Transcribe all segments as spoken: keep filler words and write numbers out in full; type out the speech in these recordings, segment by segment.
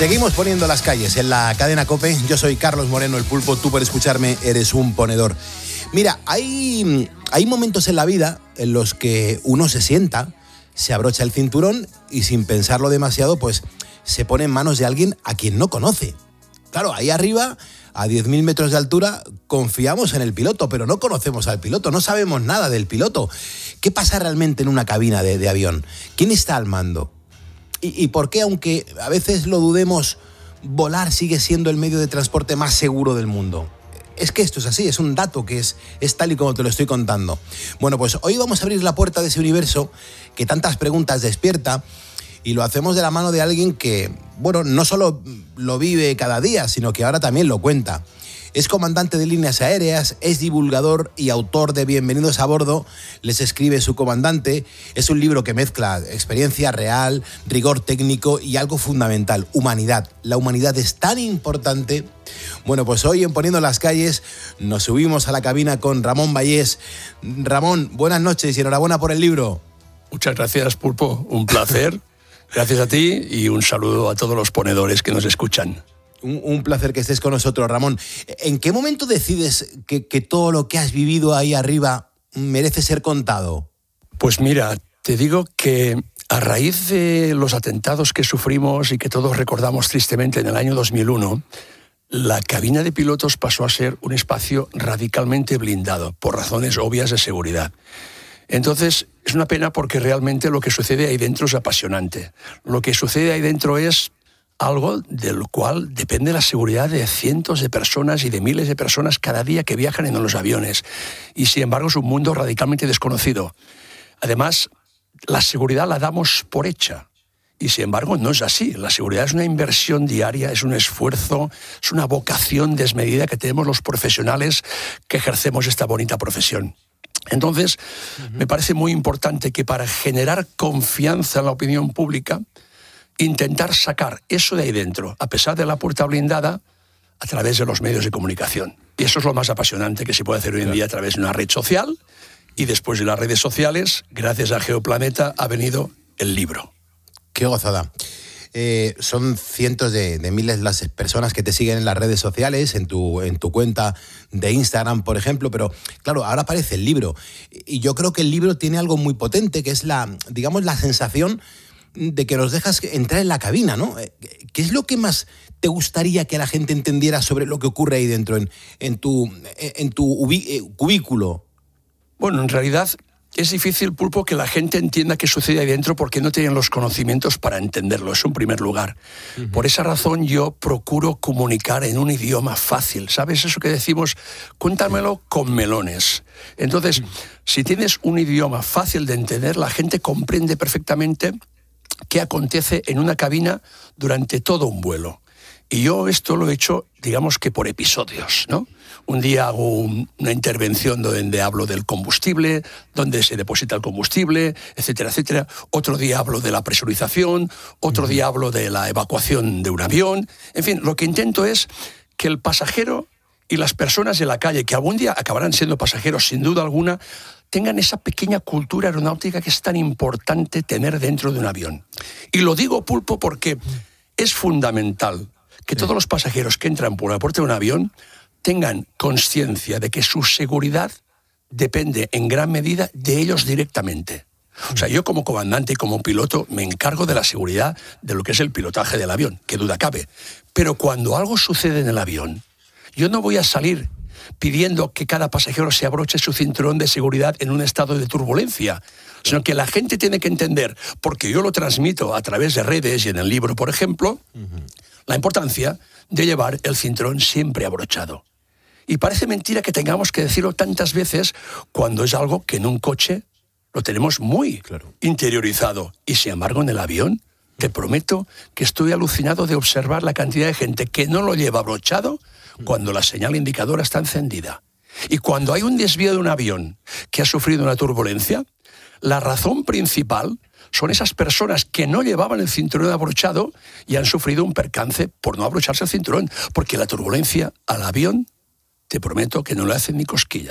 Seguimos poniendo las calles en la cadena COPE. Yo soy Carlos Moreno, el Pulpo. Tú, por escucharme, eres un ponedor. Mira, hay, hay momentos en la vida en los que uno se sienta, se abrocha el cinturón y sin pensarlo demasiado, pues se pone en manos de alguien a quien no conoce. Claro, ahí arriba, a diez mil metros de altura, confiamos en el piloto, pero no conocemos al piloto, no sabemos nada del piloto. ¿Qué pasa realmente en una cabina de, de avión? ¿Quién está al mando? ¿Y, y por qué, aunque a veces lo dudemos, volar sigue siendo el medio de transporte más seguro del mundo? Es que esto es así, es un dato que es, es tal y como te lo estoy contando. Bueno, pues hoy vamos a abrir la puerta de ese universo que tantas preguntas despierta, y lo hacemos de la mano de alguien que, bueno, no solo lo vive cada día, sino que ahora también lo cuenta. Es comandante de líneas aéreas, es divulgador y autor de Bienvenidos a Bordo, les escribe su comandante. Es un libro que mezcla experiencia real, rigor técnico y algo fundamental, humanidad. La humanidad es tan importante. Bueno, pues hoy en Poniendo las Calles nos subimos a la cabina con Ramón Vallés. Ramón, buenas noches y enhorabuena por el libro. Muchas gracias, Pulpo, un placer. Gracias a ti y un saludo a todos los ponedores que nos escuchan. Un, un placer que estés con nosotros, Ramón. ¿En qué momento decides que, que todo lo que has vivido ahí arriba merece ser contado? Pues mira, te digo que a raíz de los atentados que sufrimos y que todos recordamos tristemente en el año dos mil uno, la cabina de pilotos pasó a ser un espacio radicalmente blindado, por razones obvias de seguridad. Entonces, es una pena porque realmente lo que sucede ahí dentro es apasionante. Lo que sucede ahí dentro es algo del cual depende la seguridad de cientos de personas y de miles de personas cada día que viajan en los aviones. Y sin embargo es un mundo radicalmente desconocido. Además, la seguridad la damos por hecha. Y sin embargo no es así. La seguridad es una inversión diaria, es un esfuerzo, es una vocación desmedida que tenemos los profesionales que ejercemos esta bonita profesión. Entonces, uh-huh. me parece muy importante que para generar confianza en la opinión pública, intentar sacar eso de ahí dentro, a pesar de la puerta blindada, a través de los medios de comunicación. Y eso es lo más apasionante que se puede hacer hoy en día a través de una red social, y después de las redes sociales, gracias a Geoplaneta, ha venido el libro. ¡Qué gozada! Eh, son cientos de, de miles las personas que te siguen en las redes sociales, en tu, en tu cuenta de Instagram, por ejemplo, pero claro, ahora aparece el libro. Y yo creo que el libro tiene algo muy potente, que es la, digamos, la sensación de que nos dejas entrar en la cabina, ¿no? ¿Qué es lo que más te gustaría que la gente entendiera sobre lo que ocurre ahí dentro, en, en tu, en tu ubi- cubículo? Bueno, en realidad es difícil, Pulpo, que la gente entienda qué sucede ahí dentro porque no tienen los conocimientos para entenderlo, es un primer lugar. Uh-huh. Por esa razón yo procuro comunicar en un idioma fácil, ¿sabes? Eso que decimos, cuéntamelo con melones. Entonces, uh-huh. si tienes un idioma fácil de entender, la gente comprende perfectamente qué acontece en una cabina durante todo un vuelo. Y yo esto lo he hecho, digamos que por episodios, ¿no? Un día hago un, una intervención donde hablo del combustible, donde se deposita el combustible, etcétera, etcétera. Otro día hablo de la presurización, otro día hablo de la evacuación de un avión. En fin, lo que intento es que el pasajero y las personas de la calle, que algún día acabarán siendo pasajeros sin duda alguna, tengan esa pequeña cultura aeronáutica que es tan importante tener dentro de un avión. Y lo digo, Pulpo, porque es fundamental que todos los pasajeros que entran por la puerta de un avión tengan conciencia de que su seguridad depende en gran medida de ellos directamente. O sea, yo como comandante y como piloto me encargo de la seguridad de lo que es el pilotaje del avión, qué duda cabe. Pero cuando algo sucede en el avión, yo no voy a salir pidiendo que cada pasajero se abroche su cinturón de seguridad en un estado de turbulencia, sino que la gente tiene que entender, porque yo lo transmito a través de redes y en el libro, por ejemplo, uh-huh. la importancia de llevar el cinturón siempre abrochado. Y parece mentira que tengamos que decirlo tantas veces cuando es algo que en un coche lo tenemos muy claro. interiorizado. Y sin embargo en el avión, te prometo que estoy alucinado de observar la cantidad de gente que no lo lleva abrochado cuando la señal indicadora está encendida. Y cuando hay un desvío de un avión que ha sufrido una turbulencia, la razón principal son esas personas que no llevaban el cinturón abrochado y han sufrido un percance por no abrocharse el cinturón, porque la turbulencia al avión, te prometo que no le hacen ni cosquillas.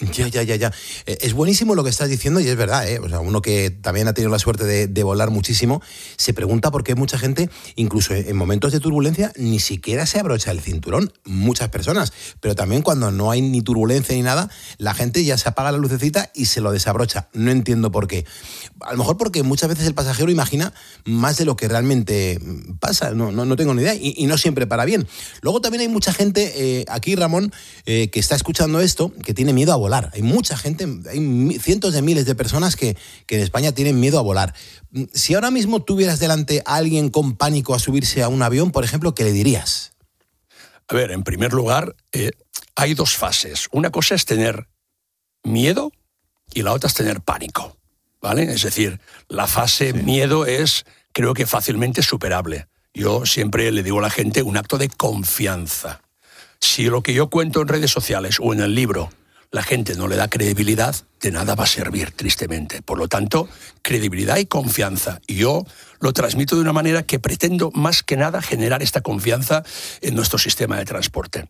Ya, ya, ya, ya. Eh, es buenísimo lo que estás diciendo y es verdad, ¿eh? O sea, uno que también ha tenido la suerte de, de volar muchísimo, se pregunta por qué mucha gente, incluso en momentos de turbulencia, ni siquiera se abrocha el cinturón. Muchas personas. Pero también cuando no hay ni turbulencia ni nada, la gente ya se apaga la lucecita y se lo desabrocha. No entiendo por qué. A lo mejor porque muchas veces el pasajero imagina más de lo que realmente pasa. No, no, no tengo ni idea. Y, y no siempre para bien. Luego también hay mucha gente, eh, aquí Ramón, eh, que está escuchando esto, que tiene miedo a volar. Hay mucha gente, hay cientos de miles de personas que, que en España tienen miedo a volar. Si ahora mismo tuvieras delante a alguien con pánico a subirse a un avión, por ejemplo, ¿qué le dirías? A ver, en primer lugar, eh, hay dos fases. Una cosa es tener miedo y la otra es tener pánico, ¿vale? Es decir, la fase sí. miedo es, creo que fácilmente superable. Yo siempre le digo a la gente un acto de confianza. Si lo que yo cuento en redes sociales o en el libro la gente no le da credibilidad, de nada va a servir, tristemente. Por lo tanto, credibilidad y confianza. Y yo lo transmito de una manera que pretendo, más que nada, generar esta confianza en nuestro sistema de transporte.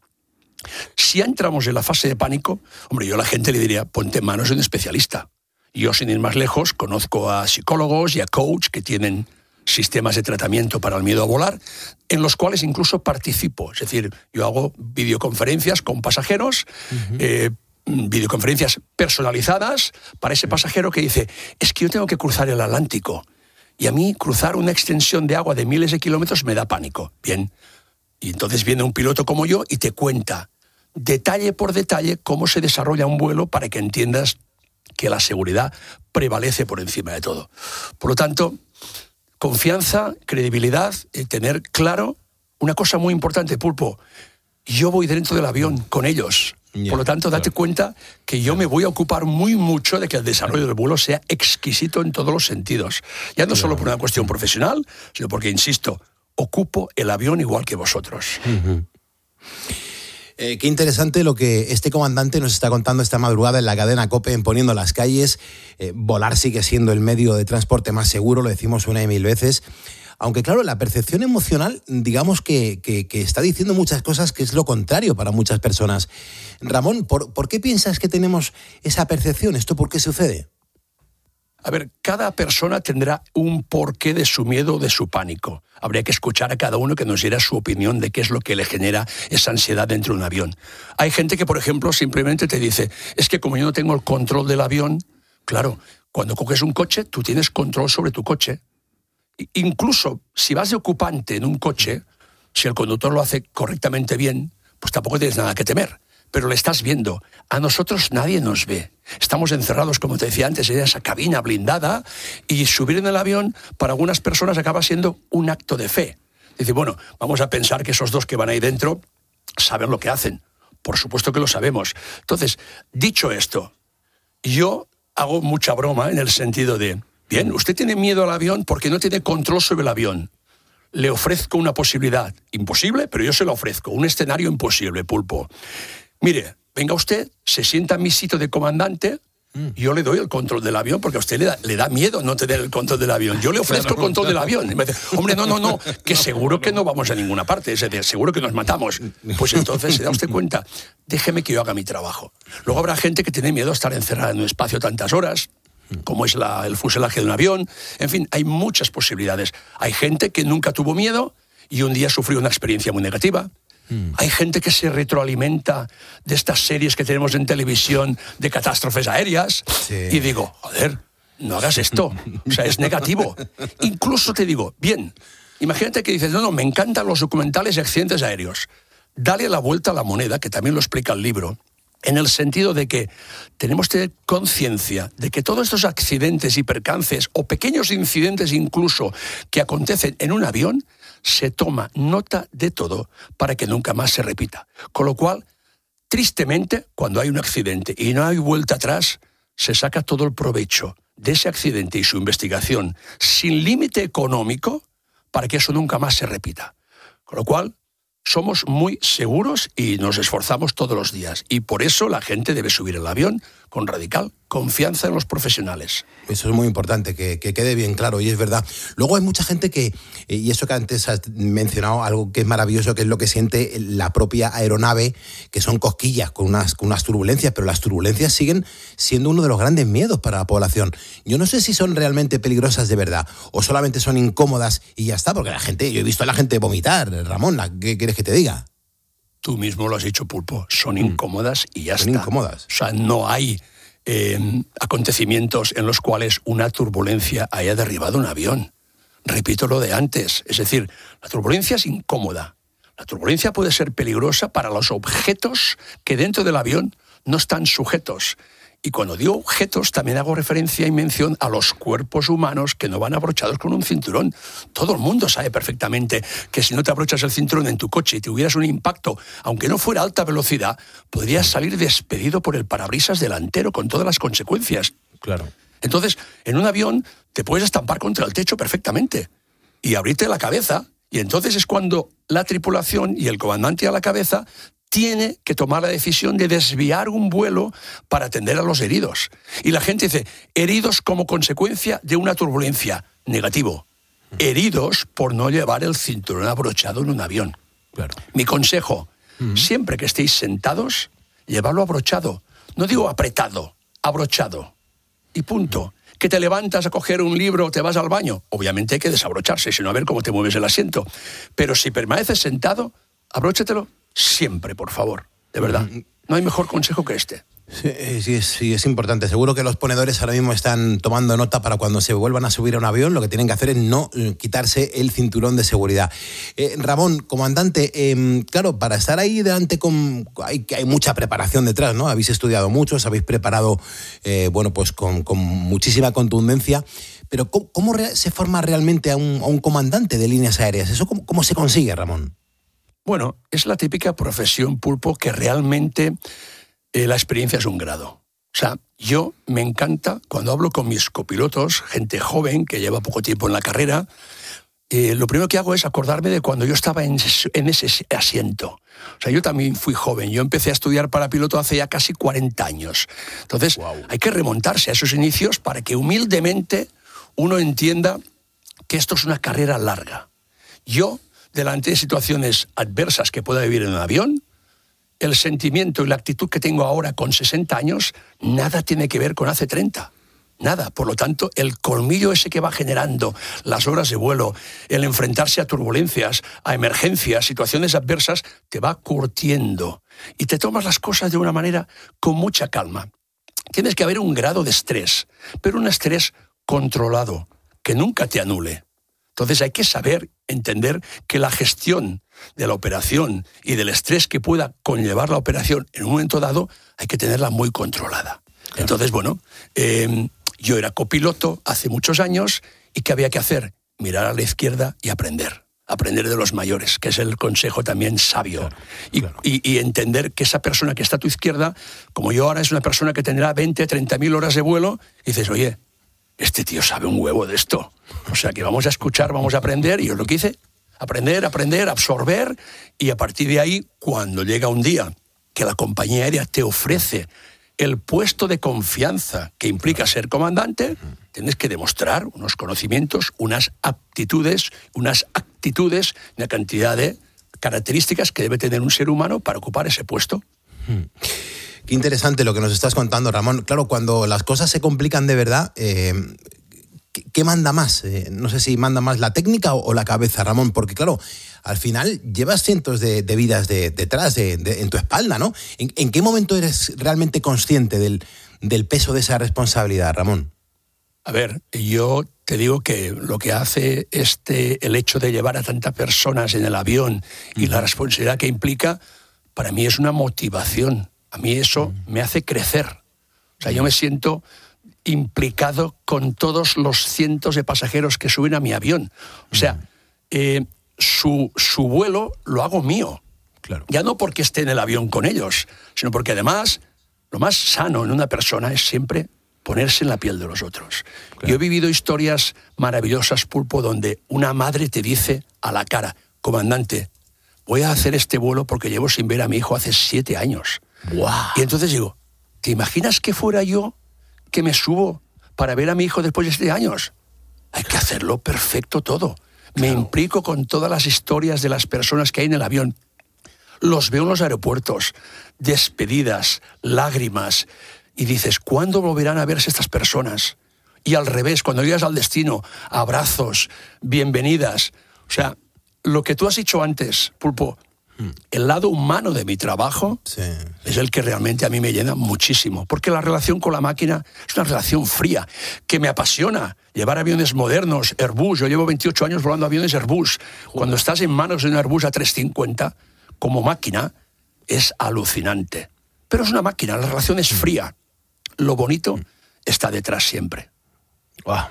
Si entramos en la fase de pánico, hombre, yo a la gente le diría, ponte en manos de un especialista. Yo, sin ir más lejos, conozco a psicólogos y a coach que tienen sistemas de tratamiento para el miedo a volar, en los cuales incluso participo. Es decir, yo hago videoconferencias con pasajeros, uh-huh. eh, videoconferencias personalizadas para ese pasajero que dice, es que yo tengo que cruzar el Atlántico y a mí cruzar una extensión de agua de miles de kilómetros me da pánico. Bien, y entonces viene un piloto como yo y te cuenta detalle por detalle cómo se desarrolla un vuelo para que entiendas que la seguridad prevalece por encima de todo. Por lo tanto, confianza, credibilidad, eh, tener claro una cosa muy importante, Pulpo, yo voy dentro del avión con ellos. Yeah, Por lo tanto, date claro. cuenta que yo me voy a ocupar muy mucho de que el desarrollo del vuelo sea exquisito en todos los sentidos. Ya no claro. solo por una cuestión profesional, sino porque, insisto, ocupo el avión igual que vosotros. Uh-huh. Eh, qué interesante lo que este comandante nos está contando esta madrugada en la cadena COPE en Poniendo las Calles. Eh, volar sigue siendo el medio de transporte más seguro, lo decimos una y mil veces. Aunque claro, la percepción emocional, digamos que, que, que está diciendo muchas cosas que es lo contrario para muchas personas. Ramón, ¿por, ¿por qué piensas que tenemos esa percepción? ¿Esto por qué sucede? A ver, cada persona tendrá un porqué de su miedo o de su pánico. Habría que escuchar a cada uno que nos diera su opinión de qué es lo que le genera esa ansiedad dentro de un avión. Hay gente que, por ejemplo, simplemente te dice, es que como yo no tengo el control del avión, claro, cuando coges un coche, tú tienes control sobre tu coche. Incluso si vas de ocupante en un coche, si el conductor lo hace correctamente bien, pues tampoco tienes nada que temer. Pero le estás viendo. A nosotros nadie nos ve. Estamos encerrados, como te decía antes, en esa cabina blindada y subir en el avión para algunas personas acaba siendo un acto de fe. Dice, bueno, vamos a pensar que esos dos que van ahí dentro saben lo que hacen. Por supuesto que lo sabemos. Entonces, dicho esto, yo hago mucha broma en el sentido de, bien, usted tiene miedo al avión porque no tiene control sobre el avión. Le ofrezco una posibilidad imposible, pero yo se la ofrezco. Un escenario imposible, Pulpo. Mire, venga usted, se sienta en mi sitio de comandante, y yo le doy el control del avión, porque a usted le da, le da miedo no tener el control del avión. Yo le ofrezco el control del avión. Y me dice, hombre, no, no, no, que seguro que no vamos a ninguna parte, es decir, seguro que nos matamos. Pues entonces se da usted cuenta, déjeme que yo haga mi trabajo. Luego habrá gente que tiene miedo a estar encerrada en un espacio tantas horas, como es la, el fuselaje de un avión. En fin, hay muchas posibilidades. Hay gente que nunca tuvo miedo y un día sufrió una experiencia muy negativa. Mm. Hay gente que se retroalimenta de estas series que tenemos en televisión de catástrofes aéreas. Sí. Y digo, joder, no hagas esto. O sea, es negativo. Incluso te digo, bien, imagínate que dices, no, no, me encantan los documentales de accidentes aéreos. Dale la vuelta a la moneda, que también lo explica el libro, en el sentido de que tenemos que tener conciencia de que todos estos accidentes y percances, o pequeños incidentes incluso, que acontecen en un avión, se toma nota de todo para que nunca más se repita. Con lo cual, tristemente, cuando hay un accidente y no hay vuelta atrás, se saca todo el provecho de ese accidente y su investigación sin límite económico para que eso nunca más se repita. Con lo cual, somos muy seguros y nos esforzamos todos los días. Y por eso la gente debe subir al avión con Radical, confianza en los profesionales. Eso es muy importante, que, que quede bien claro, y es verdad. Luego hay mucha gente que, y eso que antes has mencionado, algo que es maravilloso, que es lo que siente la propia aeronave, que son cosquillas con unas, con unas turbulencias, pero las turbulencias siguen siendo uno de los grandes miedos para la población. Yo no sé si son realmente peligrosas de verdad, o solamente son incómodas y ya está, porque la gente, yo he visto a la gente vomitar. Ramón, ¿qué quieres que te diga? Tú mismo lo has dicho, Pulpo, son incómodas y ya son está. Son incómodas. O sea, no hay eh, acontecimientos en los cuales una turbulencia haya derribado un avión. Repito lo de antes, es decir, la turbulencia es incómoda. La turbulencia puede ser peligrosa para los objetos que dentro del avión no están sujetos. Y cuando digo objetos, también hago referencia y mención a los cuerpos humanos que no van abrochados con un cinturón. Todo el mundo sabe perfectamente que si no te abrochas el cinturón en tu coche y tuvieras un impacto, aunque no fuera a alta velocidad, podrías salir despedido por el parabrisas delantero con todas las consecuencias. Claro. Entonces, en un avión te puedes estampar contra el techo perfectamente y abrirte la cabeza, y entonces es cuando la tripulación y el comandante a la cabeza tiene que tomar la decisión de desviar un vuelo para atender a los heridos. Y la gente dice, heridos como consecuencia de una turbulencia. Negativo. Heridos por no llevar el cinturón abrochado en un avión. Claro. Mi consejo, uh-huh. siempre que estéis sentados, llevarlo abrochado. No digo apretado, abrochado. Y punto. Que te levantas a coger un libro o te vas al baño. Obviamente hay que desabrocharse, sino a ver cómo te mueves el asiento. Pero si permaneces sentado, abróchatelo siempre, por favor, de verdad. No hay mejor consejo que este. Sí, sí, es, sí, es importante. Seguro que los ponedores ahora mismo están tomando nota para cuando se vuelvan a subir a un avión, lo que tienen que hacer es no eh, quitarse el cinturón de seguridad. Eh, Ramón, comandante, eh, claro, para estar ahí delante con, hay, hay mucha preparación detrás, ¿no? Habéis estudiado mucho, os habéis preparado, eh, bueno, pues con, con muchísima contundencia, pero ¿cómo, cómo re- se forma realmente a un, a un comandante de líneas aéreas? ¿Eso cómo, cómo se consigue, Ramón? Bueno, es la típica profesión, Pulpo, que realmente eh, la experiencia es un grado. O sea, yo me encanta cuando hablo con mis copilotos, gente joven que lleva poco tiempo en la carrera, eh, lo primero que hago es acordarme de cuando yo estaba en, en ese asiento. O sea, yo también fui joven, yo empecé a estudiar para piloto hace ya casi cuarenta años. Entonces, wow. hay que remontarse a esos inicios para que humildemente uno entienda que esto es una carrera larga. Yo, delante de situaciones adversas que pueda vivir en un avión, el sentimiento y la actitud que tengo ahora con sesenta años, nada tiene que ver con hace treinta. Nada. Por lo tanto, el colmillo ese que va generando las horas de vuelo, el enfrentarse a turbulencias, a emergencias, situaciones adversas, te va curtiendo. Y te tomas las cosas de una manera con mucha calma. Tienes que haber un grado de estrés, pero un estrés controlado, que nunca te anule. Entonces hay que saber entender que la gestión de la operación y del estrés que pueda conllevar la operación en un momento dado, hay que tenerla muy controlada. Claro. Entonces, bueno, eh, yo era copiloto hace muchos años, y ¿qué había que hacer? Mirar a la izquierda y aprender. Aprender de los mayores, que es el consejo también sabio. Claro, y, claro. Y, y entender que esa persona que está a tu izquierda, como yo ahora, es una persona que tendrá veinte, treinta mil horas de vuelo, y dices, oye, este tío sabe un huevo de esto. O sea, que vamos a escuchar, vamos a aprender, y yo lo que hice, aprender, aprender, absorber, y a partir de ahí, cuando llega un día que la compañía aérea te ofrece el puesto de confianza que implica ser comandante, tienes que demostrar unos conocimientos, unas aptitudes, unas actitudes, una cantidad de características que debe tener un ser humano para ocupar ese puesto. Hmm. Qué interesante lo que nos estás contando, Ramón. Claro, cuando las cosas se complican de verdad, eh, ¿qué, ¿qué manda más? Eh, no sé si manda más la técnica o, o la cabeza, Ramón, porque claro, al final llevas cientos de, de vidas de, detrás, de, de, en tu espalda, ¿no? ¿En, ¿En qué momento eres realmente consciente del, del peso de esa responsabilidad, Ramón? A ver, yo te digo que lo que hace este, el hecho de llevar a tantas personas en el avión y uh-huh. la responsabilidad que implica, para mí es una motivación. A mí eso me hace crecer. O sea, yo me siento implicado con todos los cientos de pasajeros que suben a mi avión. O sea, eh, su, su vuelo lo hago mío. Claro. Ya no porque esté en el avión con ellos, sino porque además lo más sano en una persona es siempre ponerse en la piel de los otros. Claro. Yo he vivido historias maravillosas, Pulpo, donde una madre te dice a la cara, comandante, voy a hacer este vuelo porque llevo sin ver a mi hijo hace siete años. Wow. Y entonces digo, ¿Te imaginas que fuera yo que me subo para ver a mi hijo después de siete años? Hay que hacerlo perfecto todo. Me claro. implico con todas las historias de las personas que hay en el avión. Los veo en los aeropuertos, despedidas, lágrimas, y dices, ¿cuándo volverán a verse estas personas? Y al revés, cuando llegas al destino, abrazos, bienvenidas. O sea, lo que tú has dicho antes, Pulpo, el lado humano de mi trabajo sí. es el que realmente a mí me llena muchísimo, porque la relación con la máquina es una relación fría, que me apasiona. Llevar aviones modernos, Airbus, yo llevo veintiocho años volando aviones Airbus. Joder. Cuando estás en manos de un Airbus A trescientos cincuenta, como máquina, es alucinante. Pero es una máquina, la relación es fría. Lo bonito está detrás siempre. Wow.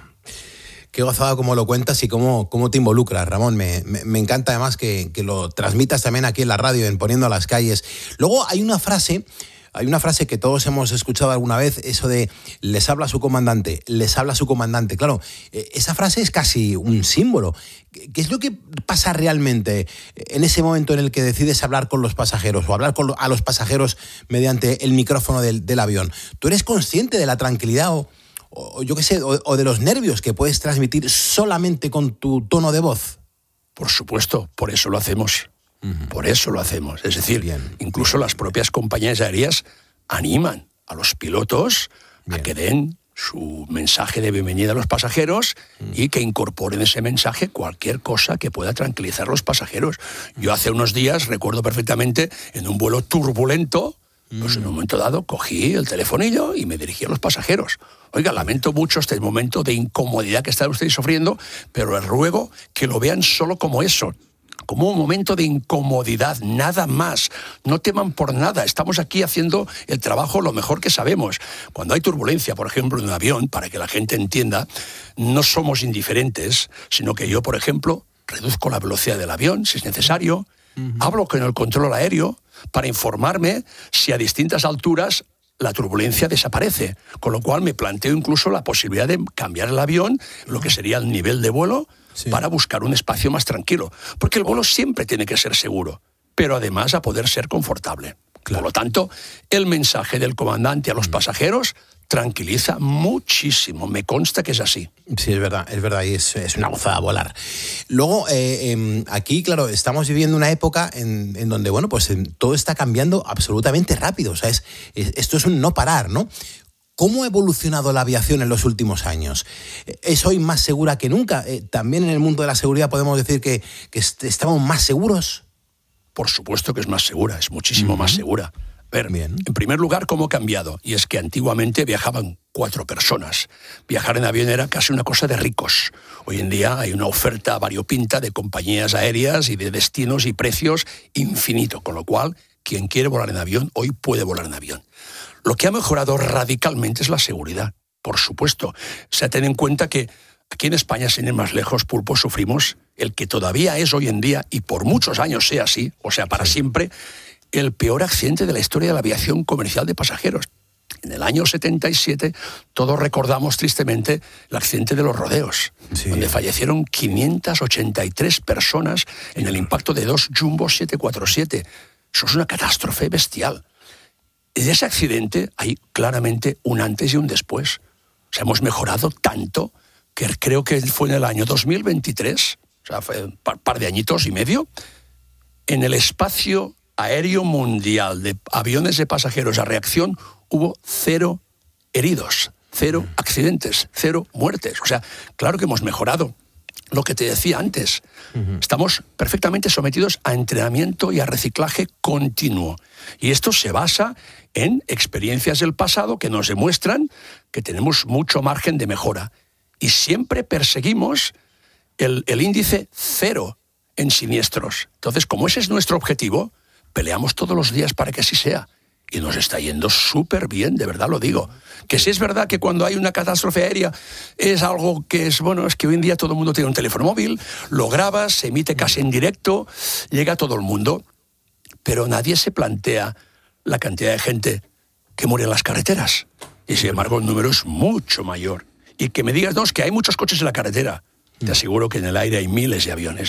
Qué gozada cómo lo cuentas y cómo, cómo te involucras, Ramón. Me, me, me encanta además que, que lo transmitas también aquí en la radio, en Poniendo a las Calles. Luego hay una frase, hay una frase que todos hemos escuchado alguna vez, eso de les habla su comandante, les habla su comandante. Claro, esa frase es casi un símbolo. ¿Qué es lo que pasa realmente en ese momento en el que decides hablar con los pasajeros o hablar con, a los pasajeros mediante el micrófono del, del avión? ¿Tú eres consciente de la tranquilidad o... o yo qué sé, o, o de los nervios que puedes transmitir solamente con tu tono de voz? Por supuesto, por eso lo hacemos. Uh-huh. Por eso lo hacemos. Es decir, bien, incluso bien. Las propias compañías aéreas animan a los pilotos bien. A que den su mensaje de bienvenida a los pasajeros uh-huh. y que incorporen ese mensaje cualquier cosa que pueda tranquilizar a los pasajeros. Yo hace unos días, recuerdo perfectamente, en un vuelo turbulento, pues en un momento dado cogí el telefonillo y me dirigí a los pasajeros. Oiga, lamento mucho este momento de incomodidad que están ustedes sufriendo, pero les ruego que lo vean solo como eso, como un momento de incomodidad, nada más. No teman por nada, estamos aquí haciendo el trabajo lo mejor que sabemos. Cuando hay turbulencia, por ejemplo, en un avión, para que la gente entienda, no somos indiferentes, sino que yo, por ejemplo, reduzco la velocidad del avión, si es necesario, uh-huh. hablo con el control aéreo, para informarme si a distintas alturas la turbulencia desaparece, con lo cual me planteo incluso la posibilidad de cambiar el avión, lo que sería el nivel de vuelo, sí. para buscar un espacio más tranquilo, porque el vuelo siempre tiene que ser seguro, pero además a poder ser confortable. Claro. Por lo tanto, el mensaje del comandante a los pasajeros tranquiliza muchísimo, me consta que es así. Sí, es verdad, es verdad, y es, es una gozada volar. Luego, eh, eh, aquí, claro, estamos viviendo una época en, en donde, bueno, pues en, todo está cambiando absolutamente rápido, o sea, es, es, esto es un no parar, ¿no? ¿Cómo ha evolucionado la aviación en los últimos años? ¿Es hoy más segura que nunca? Eh, ¿También en el mundo de la seguridad podemos decir que, que est- estamos más seguros? Por supuesto que es más segura, es muchísimo uh-huh. más segura. A ver, bien. En primer lugar, ¿cómo ha cambiado? Y es que antiguamente viajaban cuatro personas. Viajar en avión era casi una cosa de ricos. Hoy en día hay una oferta variopinta de compañías aéreas y de destinos y precios infinito, con lo cual, quien quiere volar en avión, hoy puede volar en avión. Lo que ha mejorado radicalmente es la seguridad, por supuesto. O sea, ten en cuenta que aquí en España, sin ir más lejos, Pulpo, sufrimos el que todavía es hoy en día, y por muchos años sea así, o sea, para sí. siempre, el peor accidente de la historia de la aviación comercial de pasajeros. En el año setenta y siete, todos recordamos tristemente el accidente de los rodeos, sí. donde fallecieron quinientas ochenta y tres personas en el impacto de dos Jumbo siete cuatro siete. Eso es una catástrofe bestial. Y de ese accidente hay claramente un antes y un después. O sea, hemos mejorado tanto que creo que fue en el año dos mil veintitrés, o sea, fue un par, par de añitos y medio, en el espacio aéreo mundial de aviones de pasajeros a reacción hubo cero heridos, cero accidentes, cero muertes. O sea, claro que hemos mejorado. Lo que te decía antes, uh-huh. estamos perfectamente sometidos a entrenamiento y a reciclaje continuo. Y esto se basa en experiencias del pasado que nos demuestran que tenemos mucho margen de mejora. Y siempre perseguimos el, el índice cero en siniestros. Entonces, como ese es nuestro objetivo, peleamos todos los días para que así sea. Y nos está yendo súper bien, de verdad lo digo. Que sí es verdad que cuando hay una catástrofe aérea es algo que es, bueno, es que hoy en día todo el mundo tiene un teléfono móvil, lo grabas, se emite casi en directo, llega a todo el mundo, pero nadie se plantea la cantidad de gente que muere en las carreteras. Y sin embargo el número es mucho mayor. Y que me digas, no, es que hay muchos coches en la carretera. Te aseguro que en el aire hay miles de aviones, ¿eh?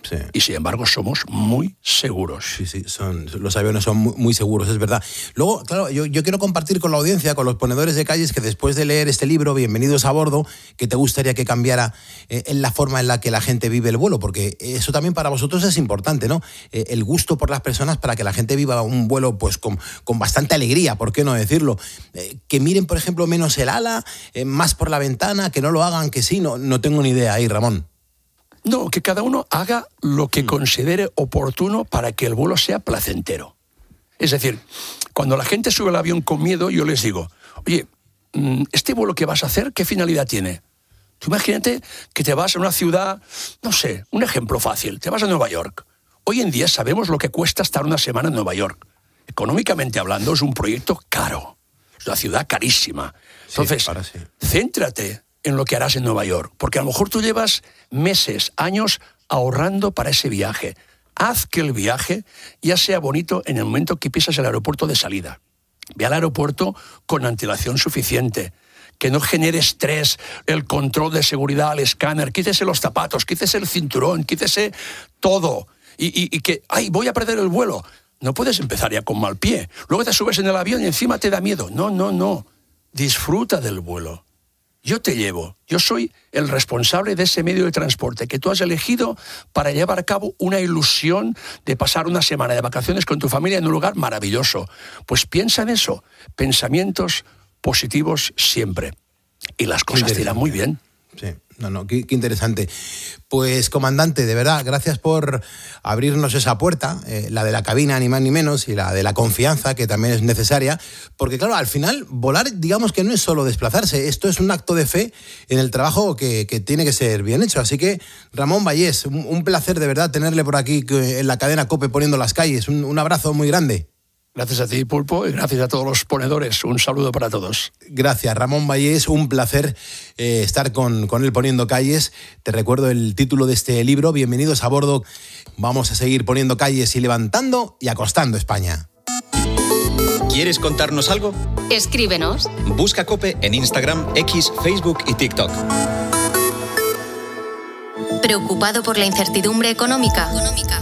Sí. Y sin embargo somos muy seguros. Sí, sí, son, los aviones son muy, muy seguros, es verdad. Luego, claro, yo, yo quiero compartir con la audiencia, con los ponedores de calles, que después de leer este libro, Bienvenidos a bordo, ¿qué te gustaría que cambiara eh, en la forma en la que la gente vive el vuelo? Porque eso también para vosotros es importante, ¿no? Eh, el gusto por las personas para que la gente viva un vuelo pues con, con bastante alegría, ¿por qué no decirlo? Eh, que miren, por ejemplo, menos el ala, eh, más por la ventana, que no lo hagan, que sí, no, no tengo ni idea ahí, Ramón. No, que cada uno haga lo que considere oportuno para que el vuelo sea placentero. Es decir, cuando la gente sube al avión con miedo, yo les digo, oye, ¿este vuelo que vas a hacer, qué finalidad tiene? Tú imagínate que te vas a una ciudad, no sé, un ejemplo fácil, te vas a Nueva York. Hoy en día sabemos lo que cuesta estar una semana en Nueva York. Económicamente hablando, es un proyecto caro. Es una ciudad carísima. Entonces, sí, sí. Céntrate en lo que harás en Nueva York, porque a lo mejor tú llevas meses, años ahorrando para ese viaje. Haz que el viaje ya sea bonito en el momento que pisas el aeropuerto de salida. Ve al aeropuerto con antelación suficiente, que no genere estrés, el control de seguridad, el escáner, quítese los zapatos, quítese el cinturón, quítese todo. Y, y, y que, ay, voy a perder el vuelo. No puedes empezar ya con mal pie. Luego te subes en el avión y encima te da miedo. No, no, no. Disfruta del vuelo. Yo te llevo, yo soy el responsable de ese medio de transporte que tú has elegido para llevar a cabo una ilusión de pasar una semana de vacaciones con tu familia en un lugar maravilloso. Pues piensa en eso, pensamientos positivos siempre. Y las cosas te irán muy bien. Sí, no, no, qué, qué interesante. Pues, comandante, de verdad, gracias por abrirnos esa puerta, eh, la de la cabina, ni más ni menos, y la de la confianza, que también es necesaria, porque, claro, al final, volar, digamos que no es solo desplazarse, esto es un acto de fe en el trabajo que, que tiene que ser bien hecho. Así que, Ramón Vallés, un, un placer, de verdad, tenerle por aquí en la cadena COPE poniendo las calles. Un, un abrazo muy grande. Gracias a ti, Pulpo, y gracias a todos los ponedores. Un saludo para todos. Gracias, Ramón Vallés. Un placer eh, estar con, con él poniendo calles. Te recuerdo el título de este libro, Bienvenidos a bordo. Vamos a seguir poniendo calles y levantando y acostando España. ¿Quieres contarnos algo? Escríbenos. Busca COPE en Instagram, X, Facebook y TikTok. ¿Preocupado por la incertidumbre económica?